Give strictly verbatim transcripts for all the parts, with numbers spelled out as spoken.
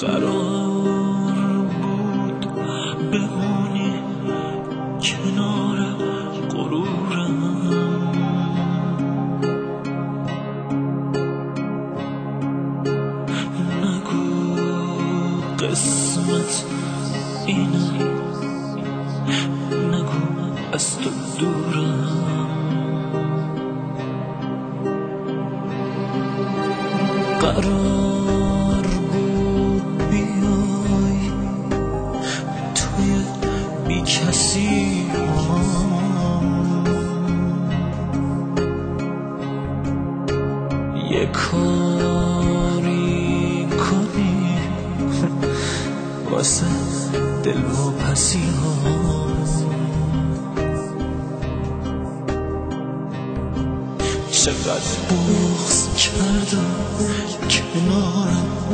قرار بود بمونی کنار غرورم، نگو قسمت اینه، نگو از تو دورم. قرار بود بیای توی بی کسی یه کاری کنی واسه دل و پسی ها. چقدر بغض کردم کنارم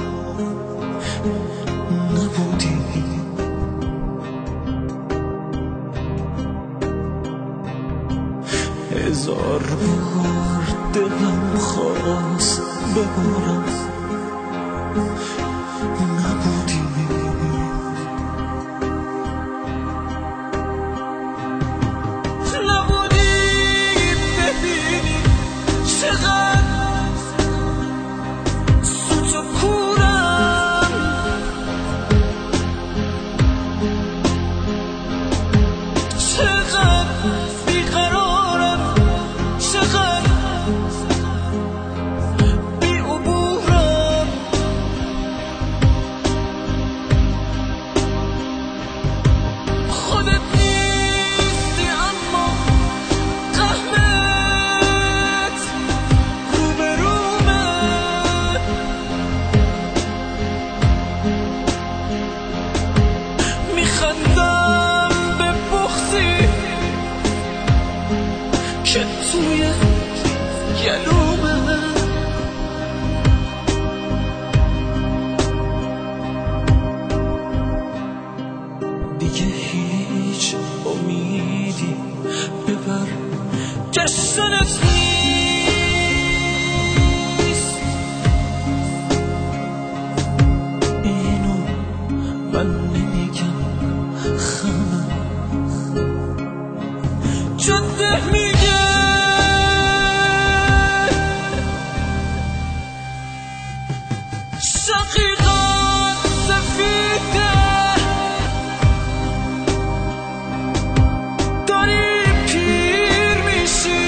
نبودی، هزار بار دلم خواست ببارم نبودی. که توی گلومه دیگه هیچ امیدی ببر جشنت نیست. اینو من نمیگم خمه جده میگه شقیقات سفیده داری پیر میشی.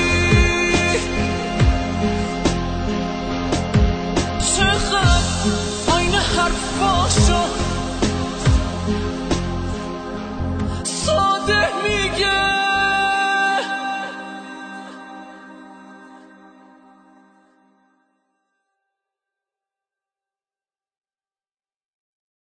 چقدر آینه حرفاشو ساده میگه